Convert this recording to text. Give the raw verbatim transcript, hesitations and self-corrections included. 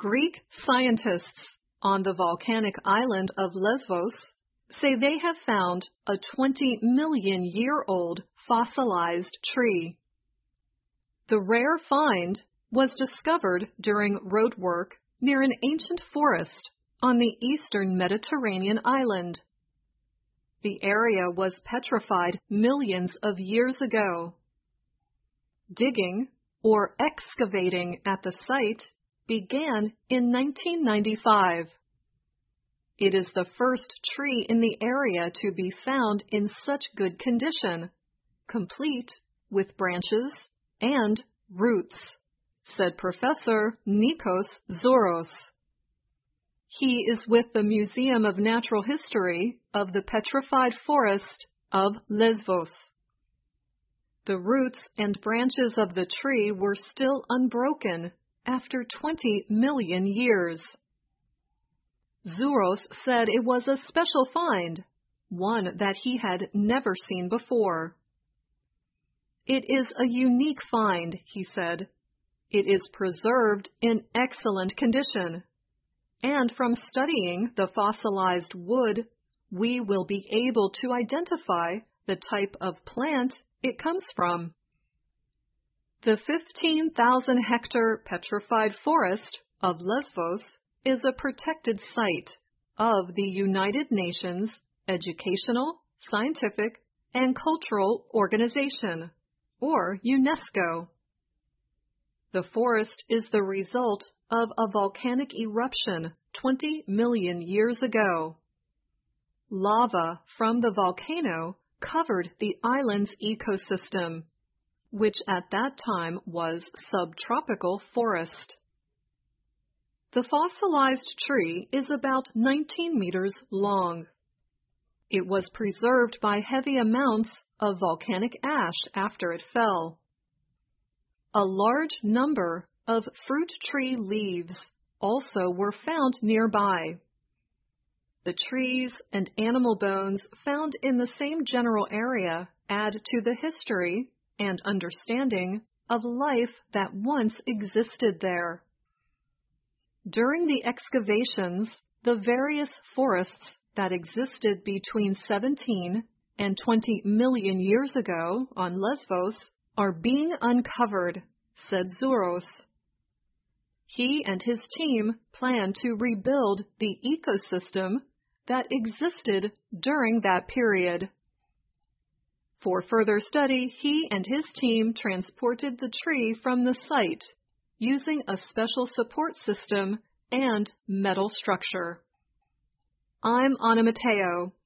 Greek scientists on the volcanic island of Lesvos say they have found a twenty million year old fossilized tree. The rare find was discovered during road work near an ancient forest on the eastern Mediterranean island. The area was petrified millions of years ago. Digging, or excavating at the site, began in nineteen ninety-five. It is the first tree in the area to be found in such good condition, complete with branches and roots, said Professor Nikos Zouros. He is with the Museum of Natural History of the Petrified Forest of Lesvos. The roots and branches of the tree were still unbroken after twenty million years. Zouros said it was a special find, one that he had never seen before. It is a unique find, he said. It is preserved in excellent condition, and from studying the fossilized wood, we will be able to identify the type of plant it comes from. The fifteen thousand hectare petrified forest of Lesvos is a protected site of the United Nations Educational, Scientific, and Cultural Organization, or UNESCO. The forest is the result of a volcanic eruption twenty million years ago. Lava from the volcano covered the island's ecosystem, which at that time was subtropical forest. The fossilized tree is about nineteen meters long. It was preserved by heavy amounts of volcanic ash after it fell. A large number of fruit tree leaves also were found nearby. The trees and animal bones found in the same general area add to the history and understanding of life that once existed there. During the excavations, the various forests that existed between seventeen and twenty million years ago on Lesvos are being uncovered, said Zouros. He and his team plan to rebuild the ecosystem that existed during that period. For further study, he and his team transported the tree from the site using a special support system and metal structure. I'm Anna Mateo.